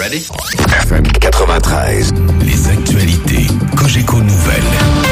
ready? FM 93. Les actualités Cogeco Nouvelles.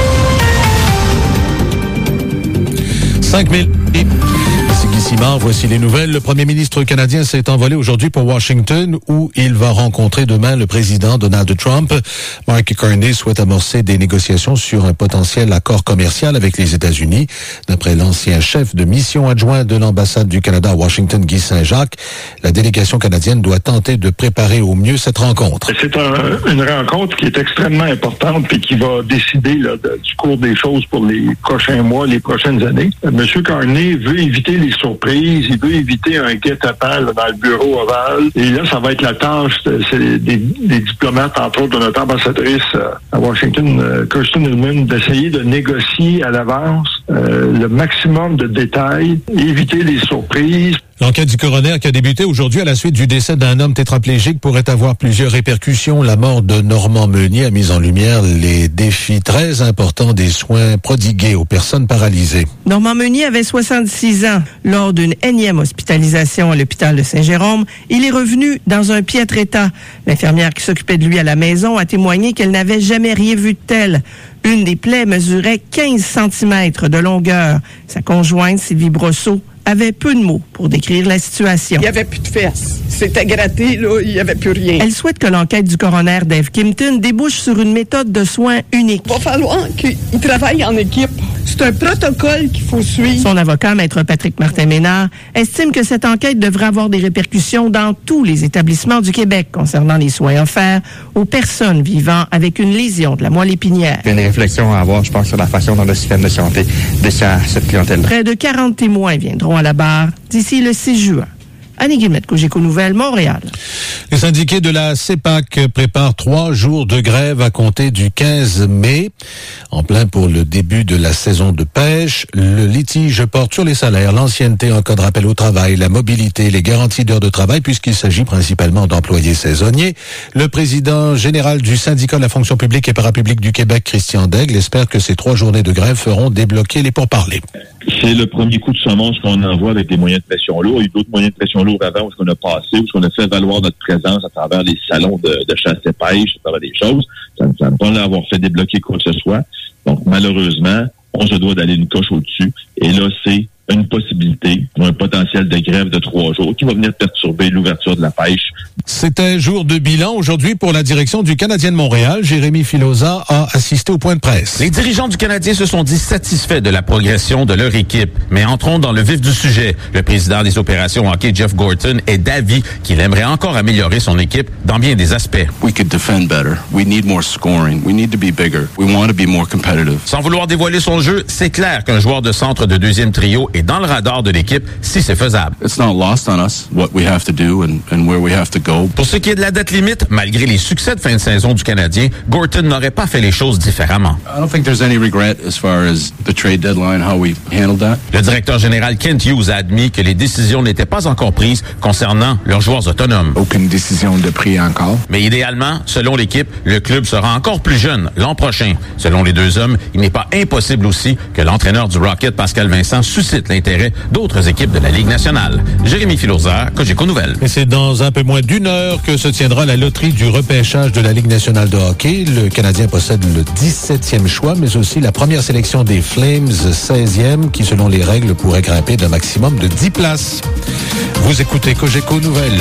5000. C'est Guy Simard, voici les nouvelles. Le premier ministre canadien s'est envolé aujourd'hui pour Washington où il va rencontrer demain le président Donald Trump. Mark Carney souhaite amorcer des négociations sur un potentiel accord commercial avec les États-Unis. D'après l'ancien chef de mission adjoint de l'ambassade du Canada à Washington, Guy Saint-Jacques, la délégation canadienne doit tenter de préparer au mieux cette rencontre. C'est une rencontre qui est extrêmement importante et qui va décider du cours des choses pour les prochains mois, les prochaines années. M. Carney veut éviter les surprises, il veut éviter un guet-apens dans le bureau ovale. Et là, ça va être la tâche des diplomates, entre autres de notre ambassadrice à Washington, Kirsten Hillman, d'essayer de négocier à l'avance le maximum de détails, éviter les surprises. L'enquête du coroner qui a débuté aujourd'hui à la suite du décès d'un homme tétraplégique pourrait avoir plusieurs répercussions. La mort de Normand Meunier a mis en lumière les défis très importants des soins prodigués aux personnes paralysées. Normand Meunier avait 66 ans. Lors d'une énième hospitalisation à l'hôpital de Saint-Jérôme, il est revenu dans un piètre état. L'infirmière qui s'occupait de lui à la maison a témoigné qu'elle n'avait jamais rien vu de tel. Une des plaies mesurait 15 cm de longueur. Sa conjointe, Sylvie Brosseau, avait peu de mots pour décrire la situation. Il n'y avait plus de fesses. C'était gratté, là, il n'y avait plus rien. Elle souhaite que l'enquête du coroner Dave Kimpton débouche sur une méthode de soins unique. Il va falloir qu'il travaille en équipe. C'est un protocole qu'il faut suivre. Son avocat, Maître Patrick Martin-Ménard, estime que cette enquête devrait avoir des répercussions dans tous les établissements du Québec concernant les soins offerts aux personnes vivant avec une lésion de la moelle épinière. Il y a une réflexion à avoir, je pense, sur la façon dont le système de santé dessert cette clientèle. Près de 40 témoins viendront à la barre d'ici le 6 juin. Annie Guillemette, Cogeco Nouvelles, Montréal. Les syndiqués de la CEPAC préparent 3 jours de grève à compter du 15 mai. En plein pour le début de la saison de pêche, le litige porte sur les salaires, l'ancienneté en cas de rappel au travail, la mobilité, les garanties d'heures de travail, puisqu'il s'agit principalement d'employés saisonniers. Le président général du syndicat de la fonction publique et parapublique du Québec, Christian Daigle, espère que ces 3 journées de grève feront débloquer les pourparlers. C'est le premier coup de semonce qu'on envoie avec des moyens de pression lourds. Il y a eu d'autres moyens de pression lourds avant où on a passé, où on a fait valoir notre présence à travers les salons de chasse et pêche, à travers des choses. Ça ne semble pas l'avoir fait débloquer quoi que ce soit. Donc, malheureusement, on se doit d'aller une coche au-dessus. Et là, c'est une possibilité, un potentiel de grève de 3 jours qui va venir perturber l'ouverture de la pêche. C'était jour de bilan aujourd'hui pour la direction du Canadien de Montréal. Jérémy Filosa a assisté au point de presse. Les dirigeants du Canadien se sont dit satisfaits de la progression de leur équipe. Mais entrons dans le vif du sujet. Le président des opérations hockey, Jeff Gorton, est d'avis qu'il aimerait encore améliorer son équipe dans bien des aspects. We could defend better. We need more scoring. We need to be bigger. We want to be more competitive. Sans vouloir dévoiler son jeu, c'est clair qu'un joueur de centre de deuxième trio est dans le radar de l'équipe si c'est faisable. It's not lost on us what we have to do and where we have to go. Pour ce qui est de la date limite, malgré les succès de fin de saison du Canadien, Gorton n'aurait pas fait les choses différemment. I don't think there's any regret as far as the trade deadline, how we handled that. Le directeur général Kent Hughes a admis que les décisions n'étaient pas encore prises concernant leurs joueurs autonomes. Aucune décision de prix encore. Mais idéalement, selon l'équipe, le club sera encore plus jeune l'an prochain. Selon les deux hommes, il n'est pas impossible aussi que l'entraîneur du Rocket, Pascal Vincent, suscite l'intérêt d'autres équipes de la Ligue nationale. Jérémy Filosa, Cogeco Nouvelles. Et c'est dans un peu moins d'1 heure que se tiendra la loterie du repêchage de la Ligue nationale de hockey. Le Canadien possède le 17e choix, mais aussi la première sélection des Flames, 16e, qui, selon les règles, pourrait grimper d'un maximum de 10 places. Vous écoutez Cogeco Nouvelles.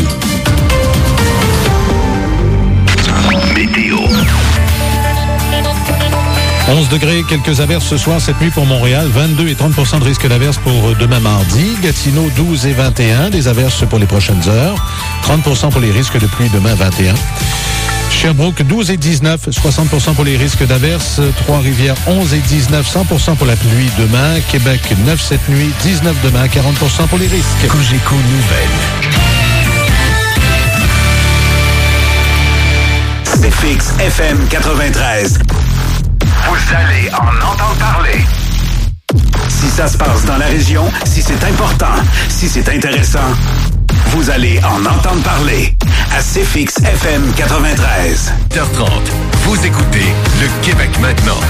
Météo. 11 degrés, quelques averses ce soir, cette nuit pour Montréal, 22 et 30% de risque d'averses pour demain mardi. Gatineau, 12 et 21, des averses pour les prochaines heures. 30% pour les risques de pluie demain, 21. Sherbrooke, 12 et 19, 60% pour les risques d'averses. Trois-Rivières, 11 et 19, 100% pour la pluie demain. Québec, 9 cette nuit, 19 demain, 40% pour les risques. Cogeco Nouvelles. C'est fixe FM 93. Vous allez en entendre parler. Si ça se passe dans la région, si c'est important, si c'est intéressant, vous allez en entendre parler à CFX FM 93. 8h30, vous écoutez le Québec maintenant.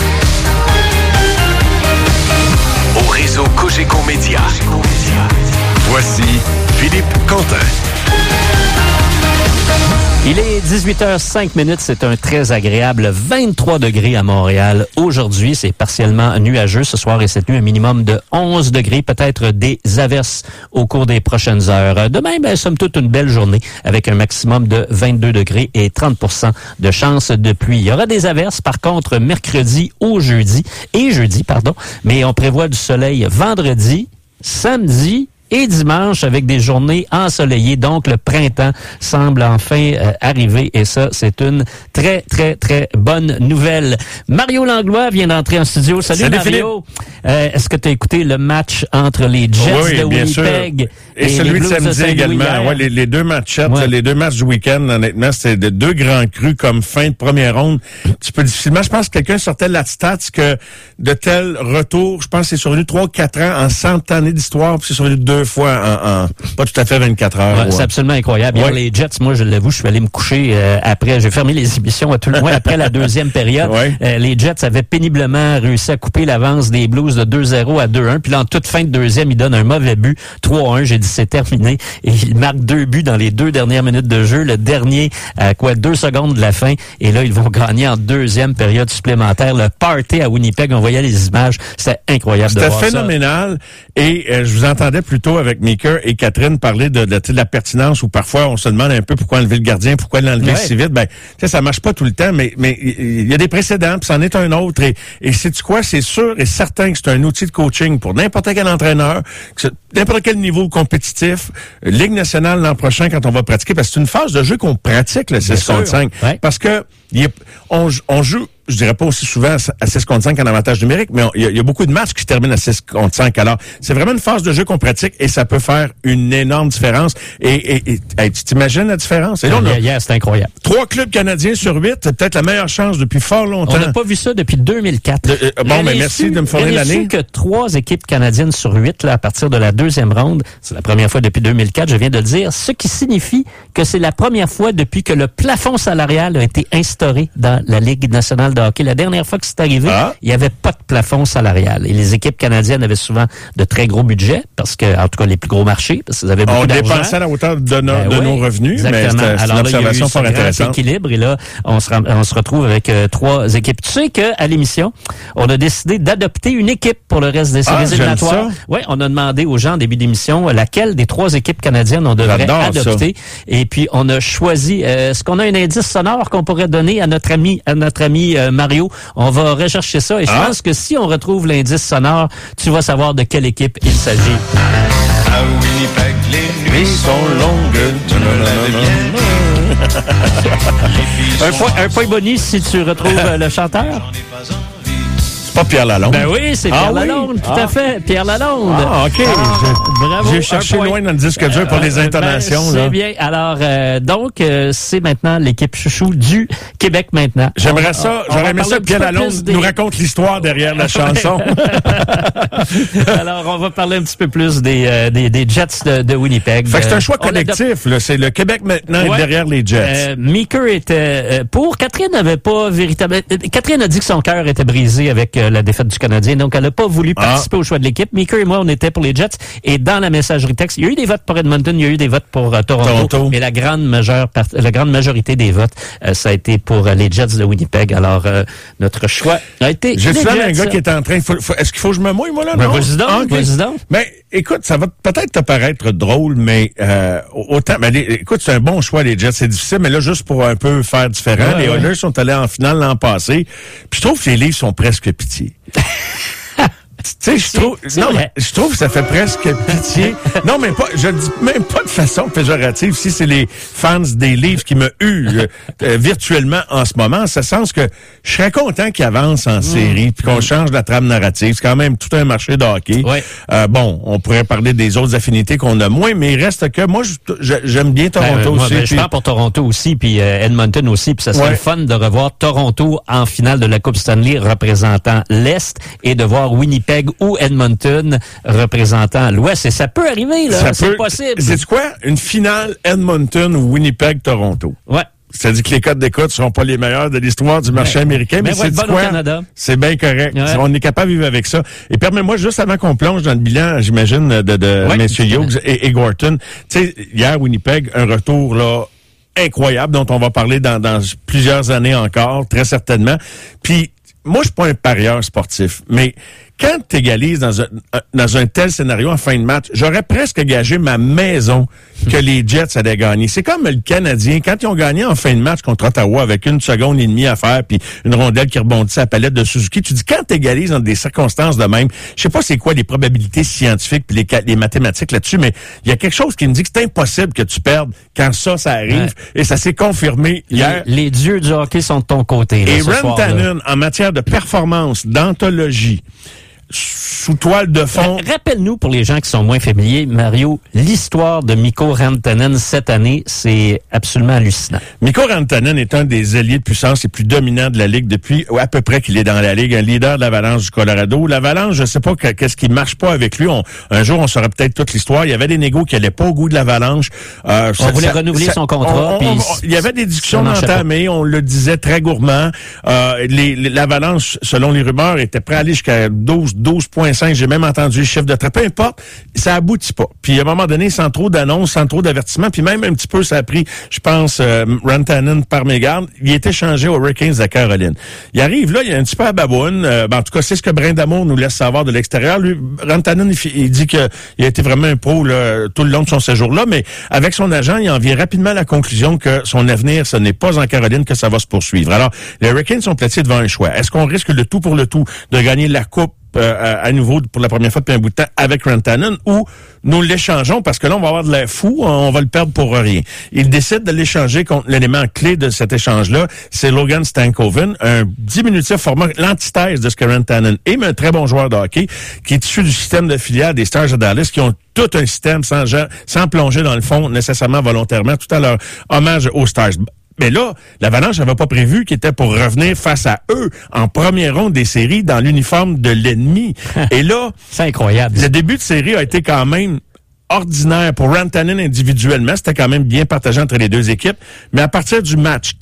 Au réseau Cogeco Média. Voici Philippe Quentin. Il est 18h05, c'est un très agréable 23 degrés à Montréal. Aujourd'hui, c'est partiellement nuageux ce soir et cette nuit, un minimum de 11 degrés, peut-être des averses au cours des prochaines heures. Demain, somme toute une belle journée avec un maximum de 22 degrés et 30% de chance de pluie. Il y aura des averses, par contre, mercredi ou jeudi, mais on prévoit du soleil vendredi, samedi, et dimanche avec des journées ensoleillées. Donc, le printemps semble enfin arriver et ça, c'est une très, très, très bonne nouvelle. Mario Langlois vient d'entrer en studio. Salut Mario. Est-ce que tu as écouté le match entre les Jets de Winnipeg et celui de samedi également? Ouais, les deux matchs du week-end, honnêtement, c'était de deux grands crus comme fin de première ronde. Un petit peu difficilement. Je pense que quelqu'un sortait la stats que de tels retours, je pense que c'est survenu 3-4 ans en 100 années d'histoire, puis c'est survenu 2 fois en pas tout à fait 24 heures. Ouais, c'est absolument incroyable. Hier, les Jets, moi, je l'avoue, je suis allé me coucher après. J'ai fermé les émissions à tout le moins après la deuxième période. Les Jets avaient péniblement réussi à couper l'avance des Blues de 2-0 à 2-1. Puis là, en toute fin de deuxième, ils donnent un mauvais but. 3-1. J'ai dit, c'est terminé. Et ils marquent 2 buts dans les 2 dernières minutes de jeu. Le dernier, 2 secondes de la fin. Et là, ils vont gagner en deuxième période supplémentaire. Le party à Winnipeg, on voyait les images. C'était incroyable de voir ça. C'était phénoménal. Et je vous entendais plutôt avec Mika et Catherine parler de la pertinence où parfois on se demande un peu pourquoi enlever le gardien, pourquoi l'enlever si vite. Ben, ça marche pas tout le temps, mais il y a des précédents, puis c'en est un autre. Et sais-tu quoi? C'est sûr et certain que c'est un outil de coaching pour n'importe quel entraîneur, n'importe quel niveau compétitif, Ligue nationale l'an prochain quand on va pratiquer, parce que c'est une phase de jeu qu'on pratique, le 6 contre 5. Parce que on joue, je dirais pas aussi souvent à 6 contre 5 en avantage numérique, mais il y a beaucoup de matchs qui se terminent à 6 contre 5. Alors, c'est vraiment une phase de jeu qu'on pratique et ça peut faire une énorme différence. Et tu t'imagines la différence? Et là, c'est incroyable. 3 clubs canadiens sur 8, c'est peut-être la meilleure chance depuis fort longtemps. On n'a pas vu ça depuis 2004. Merci de me fournir l'année. J'ai su que 3 équipes canadiennes sur 8, là, à partir de la deuxième ronde, c'est la première fois depuis 2004, je viens de le dire, ce qui signifie que c'est la première fois depuis que le plafond salarial a été instauré dans la Ligue nationale de hockey. La dernière fois que c'est arrivé, il n'y avait pas de plafond salarial. Et les équipes canadiennes avaient souvent de très gros budgets, parce que, en tout cas, les plus gros marchés, parce qu'ils avaient beaucoup d'argent. On dépensait à la hauteur de nos revenus, exactement. Mais c'est une observation fort intéressante. Équilibre, et là, on se retrouve avec 3 équipes. Tu sais qu'à l'émission, on a décidé d'adopter une équipe pour le reste des séries éliminatoires. Oui, on a demandé aux gens en début d'émission laquelle des 3 équipes canadiennes on devrait adopter. Ça. Et puis, on a choisi, est-ce qu'on a un indice sonore qu'on pourrait donner à notre ami Mario? On va rechercher ça et je pense que si on retrouve l'indice sonore, tu vas savoir de quelle équipe il s'agit. À Winnipeg, les nuits sont longues. Un point bonus si tu retrouves le chanteur. Pas Pierre Lalonde. Ben oui, c'est Pierre Lalonde, tout à fait. Pierre Lalonde. OK. Bravo. J'ai cherché loin dans le disque dur pour les intonations. C'est bien. Alors, donc, c'est maintenant l'équipe chouchou du Québec maintenant. J'aimerais ça. J'aurais aimé ça que Pierre Lalonde nous raconte l'histoire derrière la chanson. Alors, on va parler un petit peu plus des Jets de Winnipeg. Fait que c'est un choix collectif, là. C'est le Québec maintenant derrière les Jets. Meeker était pour. Catherine n'avait pas véritablement. Catherine a dit que son cœur était brisé avec la défaite du Canadien. Donc, elle n'a pas voulu participer au choix de l'équipe. Meeker et moi, on était pour les Jets. Et dans la messagerie texte, il y a eu des votes pour Edmonton, il y a eu des votes pour Toronto. Mais la grande majorité des votes, ça a été pour les Jets de Winnipeg. Alors, notre choix a été... J'ai souvent un gars qui est en train... Est-ce qu'il faut que je me mouille, moi, là? Ben, vas-y donc. Mais, écoute, ça va peut-être te paraître drôle, mais autant... Ben, écoute, c'est un bon choix, les Jets. C'est difficile, mais là, juste pour un peu faire différent, les Oilers sont allés en finale l'an passé. Puis je trouve que les livres sont presque pitié. Tu sais, je trouve que ça fait presque pitié. Non, mais pas, je dis même pas de façon péjorative. Si c'est les fans des livres qui me huent virtuellement en ce moment, ça sens que je serais content qu'ils avancent en série puis qu'on change la trame narrative. C'est quand même tout un marché de hockey. Bon, on pourrait parler des autres affinités qu'on a moins, mais il reste que moi, j'aime bien Toronto aussi. Je prends pour Toronto aussi, puis Edmonton aussi, puis ça serait le fun de revoir Toronto en finale de la Coupe Stanley représentant l'Est et de voir Winnipeg ou Edmonton représentant l'Ouest. Et ça peut arriver, là. C'est possible. C'est quoi? Une finale Edmonton ou Winnipeg-Toronto. Ouais. C'est-à-dire que les codes d'écoute ne seront pas les meilleurs de l'histoire du marché américain, mais c'est quoi? C'est bien correct. Ouais. On est capable de vivre avec ça. Et permets-moi, juste avant qu'on plonge dans le bilan, j'imagine, de messieurs Hughes et Gorton, tu sais, hier, Winnipeg, un retour, là, incroyable dont on va parler dans plusieurs années encore, très certainement. Puis, moi, je suis pas un parieur sportif, mais quand tu égalises dans un tel scénario en fin de match, j'aurais presque gagé ma maison que les Jets allaient gagner. C'est comme le Canadien, quand ils ont gagné en fin de match contre Ottawa avec 1 seconde et demie à faire, puis une rondelle qui rebondissait à la palette de Suzuki, tu dis, quand tu égalises dans des circonstances de même, je sais pas c'est quoi les probabilités scientifiques puis les mathématiques là-dessus, mais il y a quelque chose qui me dit que c'est impossible que tu perdes quand ça arrive, ouais. Et ça s'est confirmé hier. Les dieux du hockey sont de ton côté. Là, et Rantanen, en matière de performance, d'anthologie, sous toile de fond. Rappelle-nous, pour les gens qui sont moins familiers, Mario, l'histoire de Mikko Rantanen cette année, c'est absolument hallucinant. Mikko Rantanen est un des alliés de puissance les plus dominants de la Ligue depuis à peu près qu'il est dans la Ligue, un leader de l'Avalanche du Colorado. L'Avalanche, je sais pas qu'est-ce qui marche pas avec lui. Un jour, on saura peut-être toute l'histoire. Il y avait des négos qui allaient pas au goût de l'Avalanche. On voulait renouveler son contrat. Il y avait des discussions entamées, on le disait très gourmand. L'Avalanche, selon les rumeurs, était prêt à aller jusqu'à 12.5, j'ai même entendu le chiffre de trait. Peu importe, ça aboutit pas. Puis à un moment donné, sans trop d'annonces, sans trop d'avertissements, puis même un petit peu, ça a pris, je pense, Rantanen par mégarde. Il est échangé aux Hurricanes de Caroline. Il arrive là, il y a un petit peu à baboune. En tout cas, c'est ce que Brindamour nous laisse savoir de l'extérieur. Lui, Rantanen, il dit qu'il a été vraiment un pro là, tout le long de son séjour-là, mais avec son agent, il en vient rapidement à la conclusion que son avenir, ce n'est pas en Caroline que ça va se poursuivre. Alors, les Hurricanes sont placés devant un choix. Est-ce qu'on risque le tout pour le tout de gagner la Coupe à nouveau pour la première fois depuis un bout de temps avec Rantanen, ou nous l'échangeons parce que là on va avoir de l'air fou, on va le perdre pour rien. Il décide de l'échanger contre l'élément clé de cet échange-là, c'est Logan Stankoven, un diminutif format, l'antithèse de ce que Rantanen est, mais un très bon joueur de hockey qui est issu du système de filière des Stars de Dallas, qui ont tout un système sans plonger dans le fond nécessairement volontairement, tout à leur hommage aux Stars. Mais là, l'Avalanche n'avait pas prévu qu'il était pour revenir face à eux en première ronde des séries dans l'uniforme de l'ennemi. Et là, c'est incroyable. Le début de série a été quand même ordinaire pour Rantanen individuellement. C'était quand même bien partagé entre les deux équipes. Mais à partir du match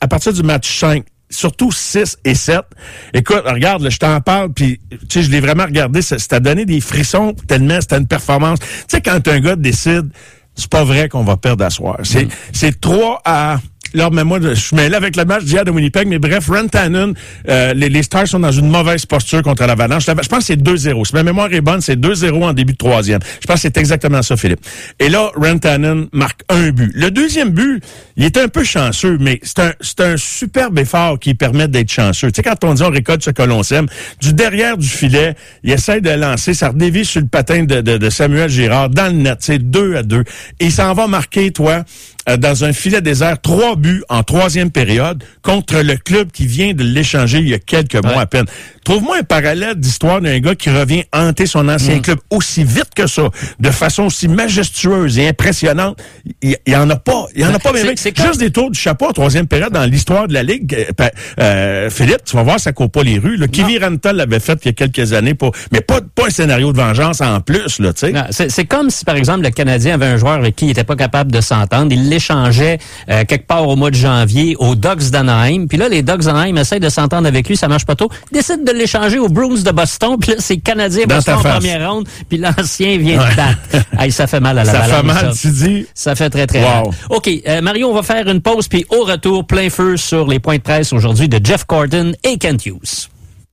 5, surtout 6 et 7. Écoute, regarde, là, je t'en parle, puis tu sais, je l'ai vraiment regardé, ça t'a donné des frissons tellement c'était une performance. Tu sais, quand un gars décide, c'est pas vrai qu'on va perdre à soir. C'est 3 à... Là, mais moi, je suis mêlé avec le match d'hier de Winnipeg, mais bref, Rantanen, les Stars sont dans une mauvaise posture contre l'Avalanche. Je pense que c'est 2-0. Si ma mémoire est bonne, c'est 2-0 en début de troisième. Je pense que c'est exactement ça, Philippe. Et là, Rantanen marque un but. Le deuxième but, il est un peu chanceux, mais c'est un superbe effort qui permet d'être chanceux. Tu sais, quand on dit on récolte ce que l'on sème, du derrière du filet, il essaie de lancer, ça redévie sur le patin de Samuel Girard dans le net, c'est 2-2. Et il s'en va marquer, toi, dans un filet désert, 3 buts en troisième période contre le club qui vient de l'échanger il y a quelques mois à peine. Trouve-moi un parallèle d'histoire d'un gars qui revient hanter son ancien club aussi vite que ça, de façon aussi majestueuse et impressionnante. Il y en a pas. Il y en a pas même. C'est juste des tours du chapeau en troisième période dans l'histoire de la Ligue. Philippe, tu vas voir, ça court pas les rues. Kivi Rental l'avait fait il y a quelques années, mais pas un scénario de vengeance en plus. Là, c'est comme si, par exemple, le Canadien avait un joueur avec qui il était pas capable de s'entendre. Il l'échangeait quelque part au mois de janvier aux Ducks d'Anaheim. Puis là, les Ducks d'Anaheim essayent de s'entendre avec lui, ça marche pas trop. Ils décident de l'échanger aux Bruins de Boston. Puis là, c'est Canadien Boston en première ronde. Puis l'ancien vient de battre. Hey, ça fait mal à la balance. Ça fait mal, tu dis. Ça fait très, très mal. OK, Mario, on va faire une pause. Puis au retour, plein feu sur les points de presse aujourd'hui de Jeff Gordon et Kent Hughes.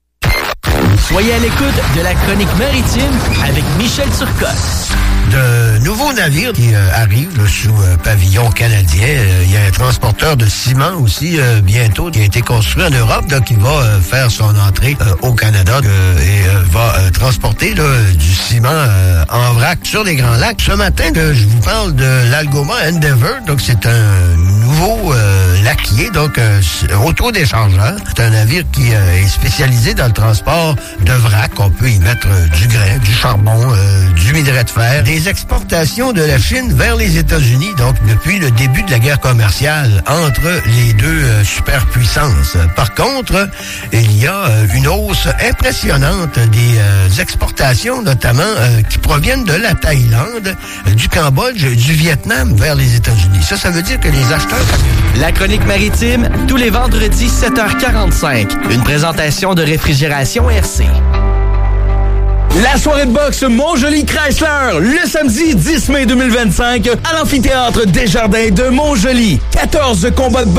Soyez à l'écoute de la chronique maritime avec Michel Turcotte. De nouveaux navires qui arrivent là, sous pavillon canadien. Il y a un transporteur de ciment aussi bientôt qui a été construit en Europe, là, qui va faire son entrée au Canada et va transporter là, du ciment en vrac sur les Grands Lacs. Ce matin, je vous parle de l'Algoma Endeavour. Donc, c'est un nouveau laquier, donc auto-déchargeur. C'est un navire qui est spécialisé dans le transport de vrac. On peut y mettre du grain, du charbon, du minerai de fer, des exportations de la Chine vers les États-Unis, donc depuis le début de la guerre commerciale entre les deux superpuissances. Par contre, il y a une hausse impressionnante des exportations, notamment qui proviennent de la Thaïlande, du Cambodge, du Vietnam vers les États-Unis. Ça veut dire que les acheteurs... La chronique maritime, tous les vendredis 7h45. Une présentation de Réfrigération RC. La soirée de boxe Montjoly Chrysler, le samedi 10 mai 2025 à l'amphithéâtre Desjardins de Montjoly. 14 combats de boxe